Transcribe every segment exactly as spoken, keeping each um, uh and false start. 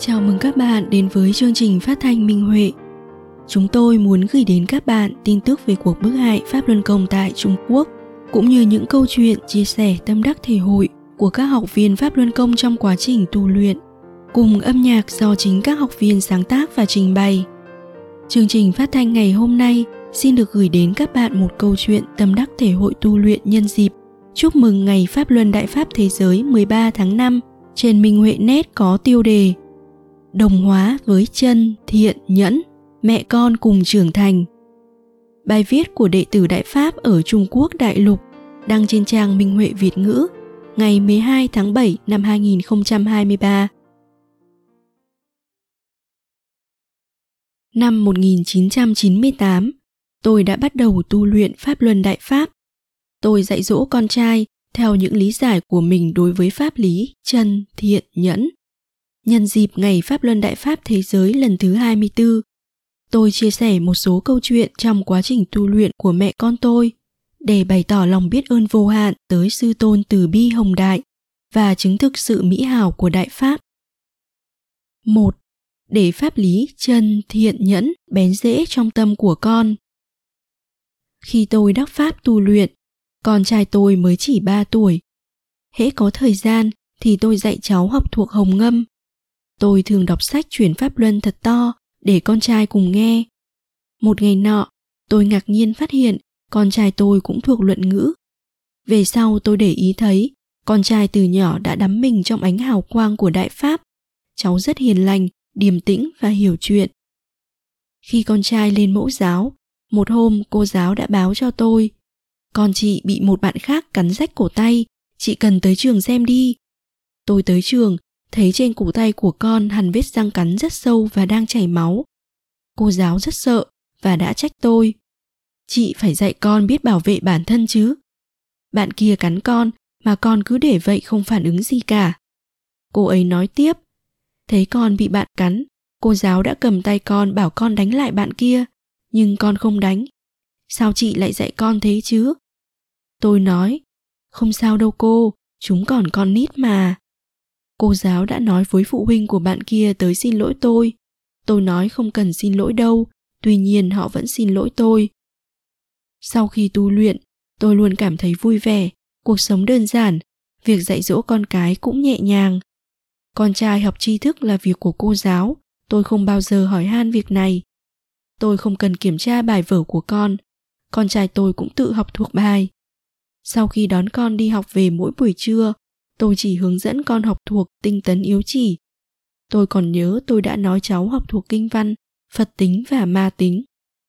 Chào mừng các bạn đến với chương trình phát thanh Minh Huệ. Chúng tôi muốn gửi đến các bạn tin tức về cuộc bức hại Pháp Luân Công tại Trung Quốc, cũng như những câu chuyện chia sẻ tâm đắc thể hội của các học viên Pháp Luân Công trong quá trình tu luyện, cùng âm nhạc do chính các học viên sáng tác và trình bày. Chương trình phát thanh ngày hôm nay xin được gửi đến các bạn một câu chuyện tâm đắc thể hội tu luyện nhân dịp chúc mừng ngày Pháp Luân Đại Pháp Thế Giới mười ba tháng năm. Trên Minh Huệ Net có tiêu đề Đồng hóa với chân, thiện, nhẫn, mẹ con cùng trưởng thành. Bài viết của đệ tử Đại Pháp ở Trung Quốc đại lục đăng trên trang Minh Huệ Việt ngữ ngày mười hai tháng bảy năm hai nghìn không trăm hai mươi ba. Năm một nghìn chín trăm chín mươi tám, tôi đã bắt đầu tu luyện Pháp Luân Đại Pháp. Tôi dạy dỗ con trai theo những lý giải của mình đối với pháp lý chân, thiện, nhẫn. Nhân dịp ngày Pháp Luân Đại Pháp Thế Giới lần thứ hai mươi tư, tôi chia sẻ một số câu chuyện trong quá trình tu luyện của mẹ con tôi để bày tỏ lòng biết ơn vô hạn tới Sư Tôn Từ Bi Hồng Đại và chứng thực sự mỹ hảo của Đại Pháp. một. Để pháp lý chân, thiện, nhẫn bén rễ trong tâm của con. Khi tôi đắc Pháp tu luyện, con trai tôi mới chỉ ba tuổi. Hễ có thời gian thì tôi dạy cháu học thuộc Hồng Ngâm. Tôi thường đọc sách chuyển Pháp Luân thật to để con trai cùng nghe. Một ngày nọ, tôi ngạc nhiên phát hiện con trai tôi cũng thuộc luận ngữ. Về sau tôi để ý thấy con trai từ nhỏ đã đắm mình trong ánh hào quang của Đại Pháp. Cháu rất hiền lành, điềm tĩnh và hiểu chuyện. Khi con trai lên mẫu giáo, một hôm cô giáo đã báo cho tôi: con chị bị một bạn khác cắn rách cổ tay, chị cần tới trường xem đi. Tôi tới trường, thấy trên cổ tay của con hằn vết răng cắn rất sâu và đang chảy máu. Cô giáo rất sợ và đã trách tôi: chị phải dạy con biết bảo vệ bản thân chứ. Bạn kia cắn con mà con cứ để vậy không phản ứng gì cả. Cô ấy nói tiếp: thấy con bị bạn cắn, cô giáo đã cầm tay con bảo con đánh lại bạn kia, nhưng con không đánh. Sao chị lại dạy con thế chứ? Tôi nói: không sao đâu cô, chúng còn con nít mà. Cô giáo đã nói với phụ huynh của bạn kia tới xin lỗi tôi. Tôi nói không cần xin lỗi đâu, tuy nhiên họ vẫn xin lỗi tôi. Sau khi tu luyện, tôi luôn cảm thấy vui vẻ, cuộc sống đơn giản, việc dạy dỗ con cái cũng nhẹ nhàng. Con trai học tri thức là việc của cô giáo, tôi không bao giờ hỏi han việc này. Tôi không cần kiểm tra bài vở của con, con trai tôi cũng tự học thuộc bài. Sau khi đón con đi học về mỗi buổi trưa, tôi chỉ hướng dẫn con học thuộc tinh tấn yếu chỉ. Tôi còn nhớ tôi đã nói cháu học thuộc kinh văn, Phật tính và ma tính.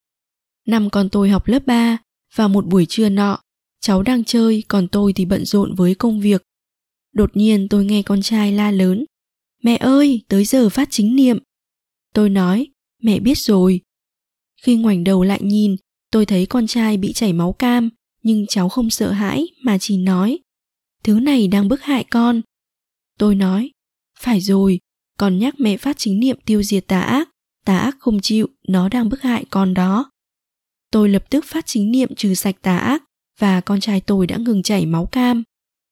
Năm con tôi học lớp ba, vào một buổi trưa nọ, cháu đang chơi còn tôi thì bận rộn với công việc. Đột nhiên tôi nghe con trai la lớn: mẹ ơi, tới giờ phát chính niệm. Tôi nói: mẹ biết rồi. Khi ngoảnh đầu lại nhìn, tôi thấy con trai bị chảy máu cam, nhưng cháu không sợ hãi mà chỉ nói: thứ này đang bức hại con. Tôi nói: phải rồi, con nhắc mẹ phát chính niệm tiêu diệt tà ác, tà ác không chịu, nó đang bức hại con đó. Tôi lập tức phát chính niệm trừ sạch tà ác và con trai tôi đã ngừng chảy máu cam.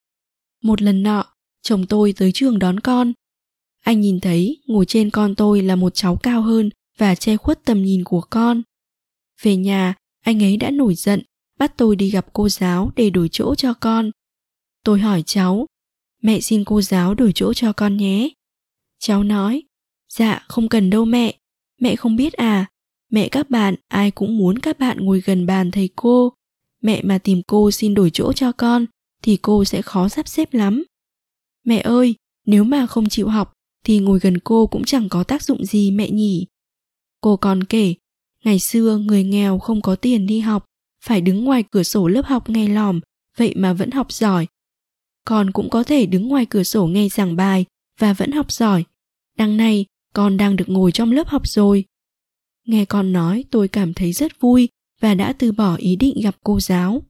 Một lần nọ, chồng tôi tới trường đón con. Anh nhìn thấy ngồi trên con tôi là một cháu cao hơn và che khuất tầm nhìn của con. Về nhà, anh ấy đã nổi giận, bắt tôi đi gặp cô giáo để đổi chỗ cho con. Tôi hỏi cháu: mẹ xin cô giáo đổi chỗ cho con nhé. Cháu nói: dạ không cần đâu mẹ, mẹ không biết à, mẹ các bạn ai cũng muốn các bạn ngồi gần bàn thầy cô. Mẹ mà tìm cô xin đổi chỗ cho con thì cô sẽ khó sắp xếp lắm. Mẹ ơi, nếu mà không chịu học thì ngồi gần cô cũng chẳng có tác dụng gì mẹ nhỉ. Cô còn kể, ngày xưa người nghèo không có tiền đi học, phải đứng ngoài cửa sổ lớp học nghe lòm, vậy mà vẫn học giỏi. Con cũng có thể đứng ngoài cửa sổ nghe giảng bài và vẫn học giỏi. Đằng này, con đang được ngồi trong lớp học rồi. Nghe con nói tôi cảm thấy rất vui và đã từ bỏ ý định gặp cô giáo.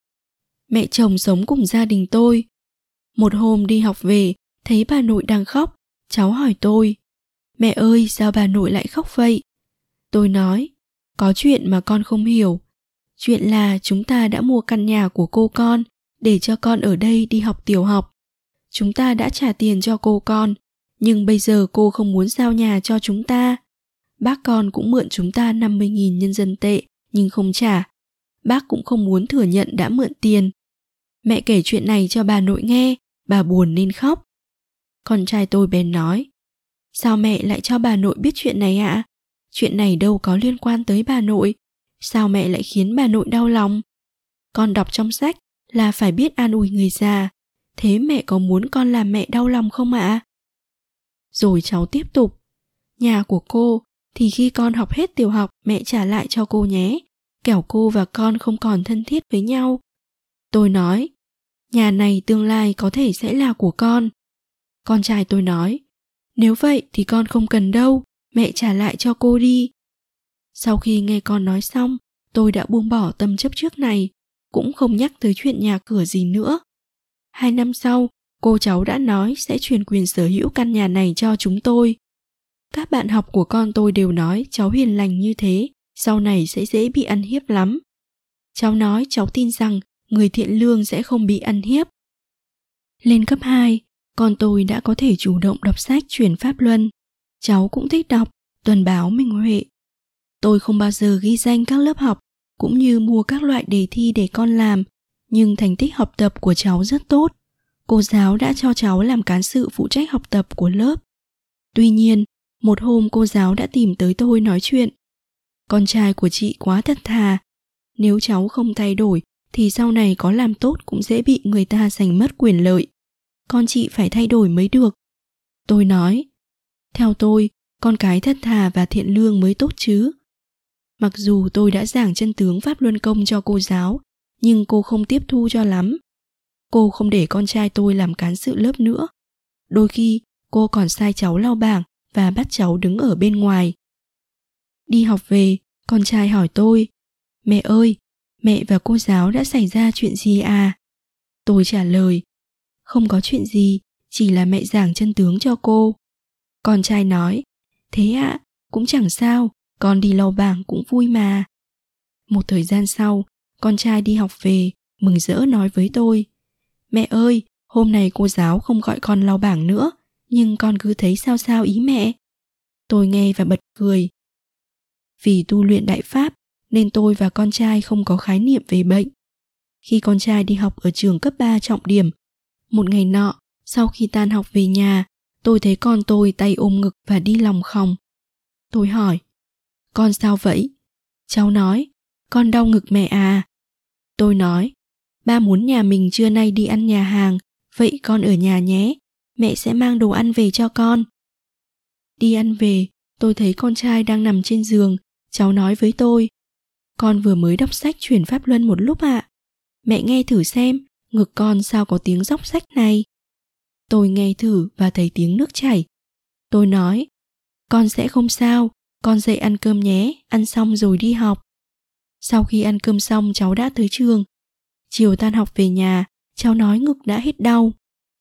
Mẹ chồng sống cùng gia đình tôi. Một hôm đi học về, thấy bà nội đang khóc. Cháu hỏi tôi: mẹ ơi, sao bà nội lại khóc vậy? Tôi nói: có chuyện mà con không hiểu. Chuyện là chúng ta đã mua căn nhà của cô con để cho con ở đây đi học tiểu học. Chúng ta đã trả tiền cho cô con, Nhưng bây giờ cô không muốn giao nhà cho chúng ta. Bác con cũng mượn chúng ta năm mươi nghìn nhân dân tệ nhưng không trả. Bác cũng không muốn thừa nhận đã mượn tiền. Mẹ kể chuyện này cho bà nội nghe, bà buồn nên khóc. Con trai tôi bèn nói, sao mẹ lại cho bà nội biết chuyện này ạ? À? Chuyện này đâu có liên quan tới bà nội. Sao mẹ lại khiến bà nội đau lòng? Con đọc trong sách là phải biết an ủi người già. Thế mẹ có muốn con làm mẹ đau lòng không ạ? À? Rồi cháu tiếp tục. Nhà của cô thì khi con học hết tiểu học mẹ trả lại cho cô nhé. Kẻo cô và con không còn thân thiết với nhau. Tôi nói, nhà này tương lai có thể sẽ là của con. Con trai tôi nói, nếu vậy thì con không cần đâu, mẹ trả lại cho cô đi. Sau khi nghe con nói xong, tôi đã buông bỏ tâm chấp trước này, cũng không nhắc tới chuyện nhà cửa gì nữa. Hai năm sau, cô cháu đã nói sẽ chuyển quyền sở hữu căn nhà này cho chúng tôi. Các bạn học của con tôi đều nói cháu hiền lành như thế, sau này sẽ dễ bị ăn hiếp lắm. Cháu nói cháu tin rằng người thiện lương sẽ không bị ăn hiếp. Lên cấp hai, con tôi đã có thể chủ động đọc sách chuyển pháp luân. Cháu cũng thích đọc tuần báo Minh Huệ. Tôi không bao giờ ghi danh các lớp học, cũng như mua các loại đề thi để con làm, nhưng thành tích học tập của cháu rất tốt. Cô giáo đã cho cháu làm cán sự phụ trách học tập của lớp. Tuy nhiên, một hôm cô giáo đã tìm tới tôi nói chuyện. Con trai của chị quá thật thà. Nếu cháu không thay đổi thì sau này có làm tốt cũng dễ bị người ta giành mất quyền lợi. Con chị phải thay đổi mới được. Tôi nói, theo tôi, con cái thật thà và thiện lương mới tốt chứ. Mặc dù tôi đã giảng chân tướng pháp luân công cho cô giáo, nhưng cô không tiếp thu cho lắm. Cô không để con trai tôi làm cán sự lớp nữa. Đôi khi cô còn sai cháu lau bảng và bắt cháu đứng ở bên ngoài. Đi học về, con trai hỏi tôi, mẹ ơi, mẹ và cô giáo đã xảy ra chuyện gì à? Tôi trả lời, không có chuyện gì, chỉ là mẹ giảng chân tướng cho cô. Con trai nói, thế ạ, à, cũng chẳng sao, con đi lau bảng cũng vui mà. Một thời gian sau, con trai đi học về, mừng rỡ nói với tôi, mẹ ơi, hôm nay cô giáo không gọi con lau bảng nữa, nhưng con cứ thấy sao sao ý mẹ. Tôi nghe và bật cười. Vì tu luyện Đại Pháp nên tôi và con trai không có khái niệm về bệnh. Khi con trai đi học ở trường cấp ba trọng điểm, một ngày nọ, sau khi tan học về nhà, tôi thấy con tôi tay ôm ngực và đi lòng khòng. Tôi hỏi, con sao vậy? Cháu nói, con đau ngực mẹ à. Tôi nói, ba muốn nhà mình trưa nay đi ăn nhà hàng, vậy con ở nhà nhé, mẹ sẽ mang đồ ăn về cho con. Đi ăn về, tôi thấy con trai đang nằm trên giường, cháu nói với tôi, con vừa mới đọc sách chuyển pháp luân một lúc ạ. À. Mẹ nghe thử xem, ngực con sao có tiếng róc rách này. Tôi nghe thử và thấy tiếng nước chảy. Tôi nói, con sẽ không sao, con dậy ăn cơm nhé, ăn xong rồi đi học. Sau khi ăn cơm xong cháu đã tới trường. Chiều tan học về nhà, cháu nói ngực đã hết đau.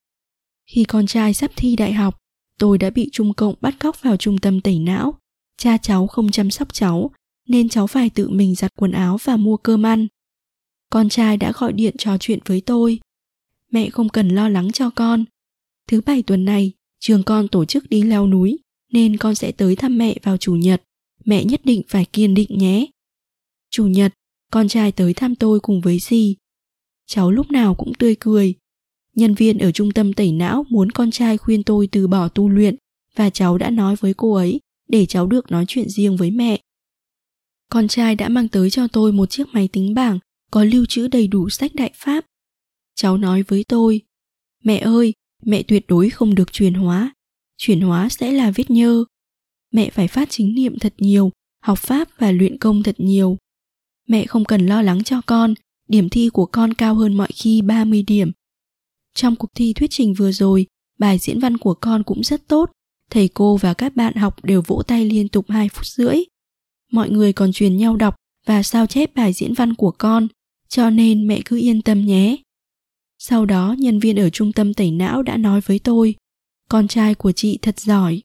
Khi con trai sắp thi đại học, tôi đã bị Trung Cộng bắt cóc vào trung tâm tẩy não. Cha cháu không chăm sóc cháu, nên cháu phải tự mình giặt quần áo và mua cơm ăn. Con trai đã gọi điện trò chuyện với tôi. Mẹ không cần lo lắng cho con. Thứ bảy tuần này, trường con tổ chức đi leo núi, nên con sẽ tới thăm mẹ vào chủ nhật. Mẹ nhất định phải kiên định nhé. Chủ nhật, con trai tới thăm tôi cùng với dì. Cháu lúc nào cũng tươi cười. Nhân viên ở trung tâm tẩy não muốn con trai khuyên tôi từ bỏ tu luyện, và cháu đã nói với cô ấy để cháu được nói chuyện riêng với mẹ. Con trai đã mang tới cho tôi một chiếc máy tính bảng có lưu trữ đầy đủ sách Đại Pháp. Cháu nói với tôi, mẹ ơi, mẹ tuyệt đối không được chuyển hóa. Chuyển hóa sẽ là vết nhơ. Mẹ phải phát chính niệm thật nhiều, học Pháp và luyện công thật nhiều. Mẹ không cần lo lắng cho con, điểm thi của con cao hơn mọi khi ba mươi điểm. Trong cuộc thi thuyết trình vừa rồi, bài diễn văn của con cũng rất tốt. Thầy cô và các bạn học đều vỗ tay liên tục hai phút rưỡi. Mọi người còn truyền nhau đọc và sao chép bài diễn văn của con, cho nên mẹ cứ yên tâm nhé. Sau đó nhân viên ở trung tâm tẩy não đã nói với tôi, con trai của chị thật giỏi.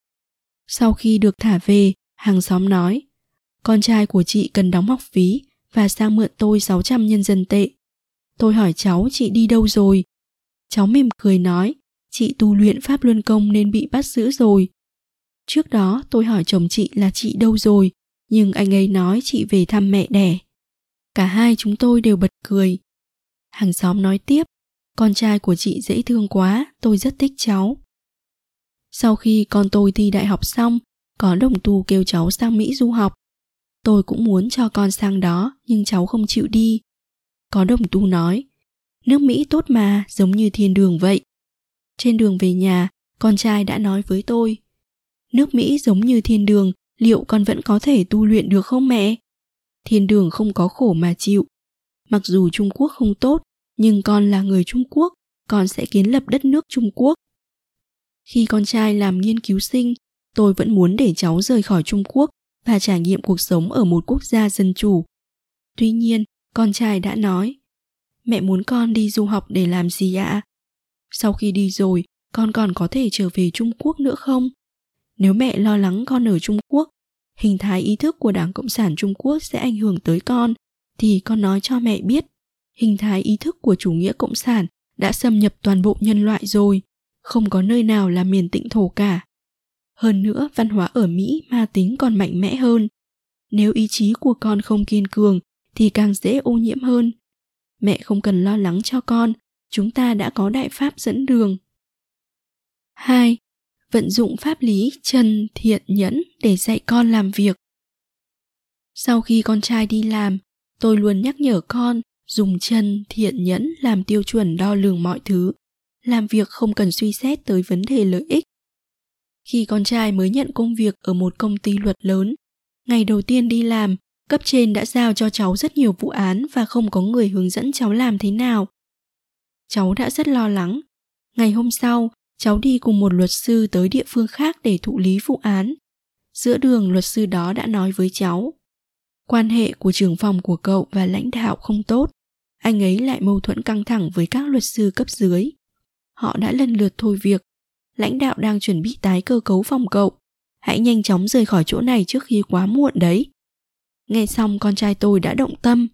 Sau khi được thả về, hàng xóm nói, con trai của chị cần đóng học phí và sang mượn tôi sáu trăm nhân dân tệ. Tôi hỏi cháu chị đi đâu rồi? Cháu mỉm cười nói, chị tu luyện pháp luân công nên bị bắt giữ rồi. Trước đó tôi hỏi chồng chị là chị đâu rồi, nhưng anh ấy nói chị về thăm mẹ đẻ. Cả hai chúng tôi đều bật cười. Hàng xóm nói tiếp, con trai của chị dễ thương quá, tôi rất thích cháu. Sau khi con tôi thi đại học xong, có đồng tu kêu cháu sang Mỹ du học. Tôi cũng muốn cho con sang đó, nhưng cháu không chịu đi. Có đồng tu nói, nước Mỹ tốt mà, giống như thiên đường vậy. Trên đường về nhà, con trai đã nói với tôi, nước Mỹ giống như thiên đường, liệu con vẫn có thể tu luyện được không mẹ? Thiên đường không có khổ mà chịu. Mặc dù Trung Quốc không tốt, nhưng con là người Trung Quốc, con sẽ kiến lập đất nước Trung Quốc. Khi con trai làm nghiên cứu sinh, tôi vẫn muốn để cháu rời khỏi Trung Quốc và trải nghiệm cuộc sống ở một quốc gia dân chủ. Tuy nhiên, con trai đã nói, mẹ muốn con đi du học để làm gì ạ? Sau khi đi rồi, con còn có thể trở về Trung Quốc nữa không? Nếu mẹ lo lắng con ở Trung Quốc, hình thái ý thức của Đảng Cộng sản Trung Quốc sẽ ảnh hưởng tới con, thì con nói cho mẹ biết, hình thái ý thức của chủ nghĩa cộng sản đã xâm nhập toàn bộ nhân loại rồi, không có nơi nào là miền tịnh thổ cả. Hơn nữa, văn hóa ở Mỹ ma tính còn mạnh mẽ hơn. Nếu ý chí của con không kiên cường thì càng dễ ô nhiễm hơn. Mẹ không cần lo lắng cho con, chúng ta đã có đại pháp dẫn đường. hai. Vận dụng pháp lý chân, thiện, nhẫn để dạy con làm việc. Sau khi con trai đi làm, tôi luôn nhắc nhở con dùng chân, thiện, nhẫn làm tiêu chuẩn đo lường mọi thứ. Làm việc không cần suy xét tới vấn đề lợi ích. Khi con trai mới nhận công việc ở một công ty luật lớn, ngày đầu tiên đi làm, cấp trên đã giao cho cháu rất nhiều vụ án và không có người hướng dẫn cháu làm thế nào. Cháu đã rất lo lắng. Ngày hôm sau, cháu đi cùng một luật sư tới địa phương khác để thụ lý vụ án. Giữa đường, luật sư đó đã nói với cháu, quan hệ của trưởng phòng của cậu và lãnh đạo không tốt. Anh ấy lại mâu thuẫn căng thẳng với các luật sư cấp dưới. Họ đã lần lượt thôi việc. Lãnh đạo đang chuẩn bị tái cơ cấu phòng cậu. Hãy nhanh chóng rời khỏi chỗ này trước khi quá muộn đấy. Nghe xong, con trai tôi đã động tâm.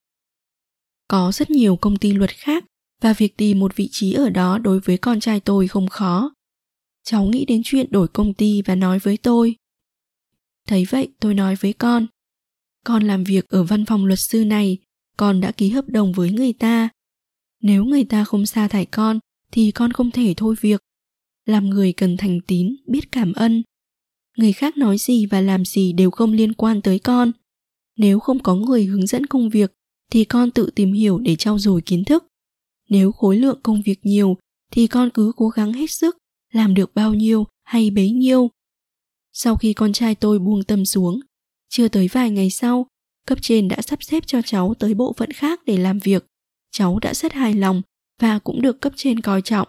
Có rất nhiều công ty luật khác và việc tìm một vị trí ở đó đối với con trai tôi không khó. Cháu nghĩ đến chuyện đổi công ty và nói với tôi. Thấy vậy, tôi nói với con, con làm việc ở văn phòng luật sư này, con đã ký hợp đồng với người ta. Nếu người ta không sa thải con thì con không thể thôi việc. Làm người cần thành tín, biết cảm ơn. Người khác nói gì và làm gì đều không liên quan tới con. Nếu không có người hướng dẫn công việc thì con tự tìm hiểu để trau dồi kiến thức. Nếu khối lượng công việc nhiều thì con cứ cố gắng hết sức, làm được bao nhiêu hay bấy nhiêu. Sau khi con trai tôi buông tâm xuống, chưa tới vài ngày sau, cấp trên đã sắp xếp cho cháu tới bộ phận khác để làm việc. Cháu đã rất hài lòng và cũng được cấp trên coi trọng.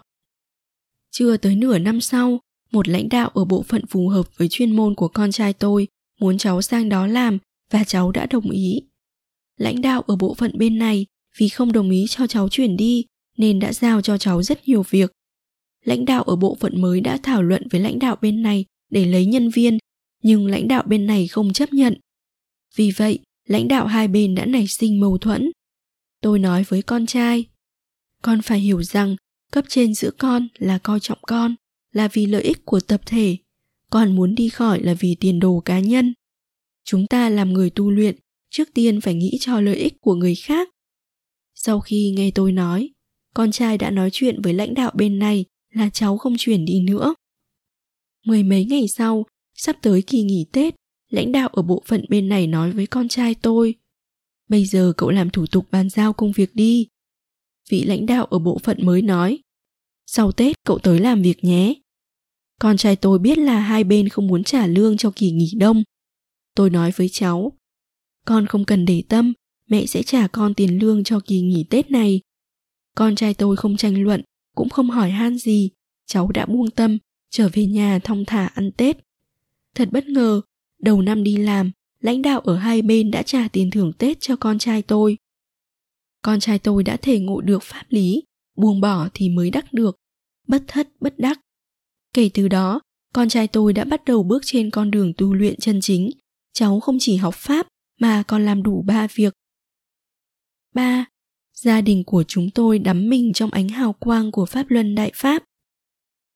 Chưa tới nửa năm sau, một lãnh đạo ở bộ phận phù hợp với chuyên môn của con trai tôi muốn cháu sang đó làm và cháu đã đồng ý. Lãnh đạo ở bộ phận bên này vì không đồng ý cho cháu chuyển đi nên đã giao cho cháu rất nhiều việc. Lãnh đạo ở bộ phận mới đã thảo luận với lãnh đạo bên này để lấy nhân viên, nhưng lãnh đạo bên này không chấp nhận. Vì vậy, lãnh đạo hai bên đã nảy sinh mâu thuẫn. Tôi nói với con trai, con phải hiểu rằng cấp trên giữa con là coi trọng con, là vì lợi ích của tập thể, còn muốn đi khỏi là vì tiền đồ cá nhân. Chúng ta làm người tu luyện, trước tiên phải nghĩ cho lợi ích của người khác. Sau khi nghe tôi nói, con trai đã nói chuyện với lãnh đạo bên này là cháu không chuyển đi nữa. Mười mấy ngày sau, sắp tới kỳ nghỉ Tết, lãnh đạo ở bộ phận bên này nói với con trai tôi, bây giờ cậu làm thủ tục bàn giao công việc đi. Vị lãnh đạo ở bộ phận mới nói, sau Tết cậu tới làm việc nhé. Con trai tôi biết là hai bên không muốn trả lương cho kỳ nghỉ đông. Tôi nói với cháu, con không cần để tâm, mẹ sẽ trả con tiền lương cho kỳ nghỉ Tết này. Con trai tôi không tranh luận, cũng không hỏi han gì, cháu đã buông tâm, trở về nhà thong thả ăn Tết. Thật bất ngờ, đầu năm đi làm, lãnh đạo ở hai bên đã trả tiền thưởng Tết cho con trai tôi. Con trai tôi đã thể ngộ được pháp lý, buông bỏ thì mới đắc được, bất thất bất đắc. Kể từ đó, con trai tôi đã bắt đầu bước trên con đường tu luyện chân chính. Cháu không chỉ học pháp mà còn làm đủ ba việc. ba. Gia đình của chúng tôi đắm mình trong ánh hào quang của Pháp Luân Đại Pháp.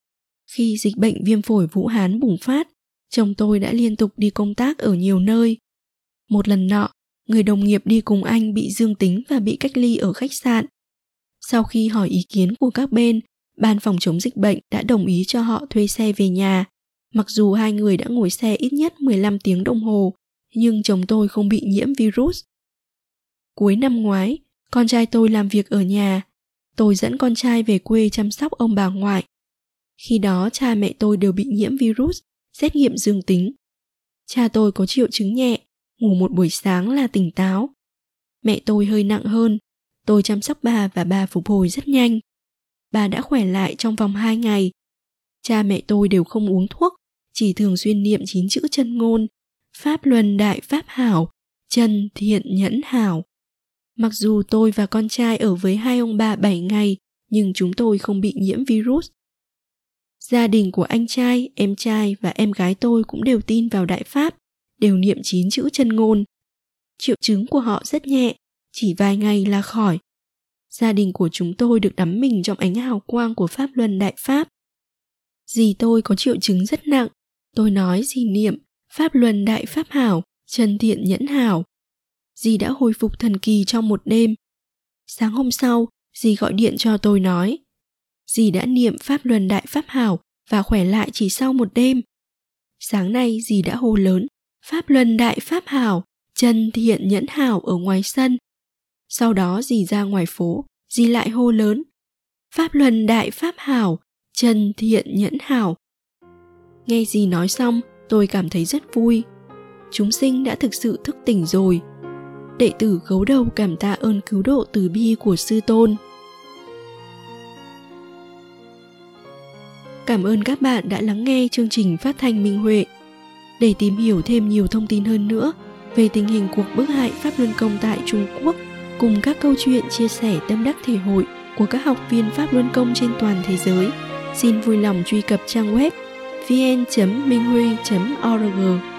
Khi dịch bệnh viêm phổi Vũ Hán bùng phát, chồng tôi đã liên tục đi công tác ở nhiều nơi. Một lần nọ, người đồng nghiệp đi cùng anh bị dương tính và bị cách ly ở khách sạn. Sau khi hỏi ý kiến của các bên, ban phòng chống dịch bệnh đã đồng ý cho họ thuê xe về nhà. Mặc dù hai người đã ngồi xe ít nhất mười lăm tiếng đồng hồ, nhưng chồng tôi không bị nhiễm virus. Cuối năm ngoái, con trai tôi làm việc ở nhà. Tôi dẫn con trai về quê chăm sóc ông bà ngoại. Khi đó cha mẹ tôi đều bị nhiễm virus, xét nghiệm dương tính. Cha tôi có triệu chứng nhẹ, ngủ một buổi sáng là tỉnh táo. Mẹ tôi hơi nặng hơn, tôi chăm sóc bà và bà phục hồi rất nhanh. Bà đã khỏe lại trong vòng hai ngày. Cha mẹ tôi đều không uống thuốc, chỉ thường xuyên niệm chín chữ chân ngôn: Pháp luân đại pháp hảo, chân thiện nhẫn hảo. Mặc dù tôi và con trai ở với hai ông bà bảy ngày, nhưng chúng tôi không bị nhiễm virus. Gia đình của anh trai, em trai và em gái tôi cũng đều tin vào Đại Pháp, đều niệm chín chữ chân ngôn. Triệu chứng của họ rất nhẹ, chỉ vài ngày là khỏi. Gia đình của chúng tôi được đắm mình trong ánh hào quang của Pháp luân Đại Pháp. Dì tôi có triệu chứng rất nặng, tôi nói dì niệm Pháp luân đại pháp hảo, chân thiện nhẫn hảo. Dì đã hồi phục thần kỳ trong một đêm. Sáng hôm sau, dì gọi điện cho tôi nói dì đã niệm Pháp luân đại pháp hảo và khỏe lại chỉ sau một đêm. Sáng nay dì đã hô lớn Pháp luân đại pháp hảo, chân thiện nhẫn hảo ở ngoài sân. Sau đó dì ra ngoài phố, dì lại hô lớn Pháp luân đại pháp hảo, chân thiện nhẫn hảo. Nghe dì nói xong, tôi cảm thấy rất vui. Chúng sinh đã thực sự thức tỉnh rồi. Đệ tử gấu đầu cảm tạ ơn cứu độ từ bi của sư tôn. Cảm ơn các bạn đã lắng nghe chương trình phát thanh Minh Huệ. Để tìm hiểu thêm nhiều thông tin hơn nữa về tình hình cuộc bức hại Pháp Luân Công tại Trung Quốc, cùng các câu chuyện chia sẻ tâm đắc thể hội của các học viên Pháp Luân Công trên toàn thế giới, xin vui lòng truy cập trang web vê en chấm minh huy chấm org.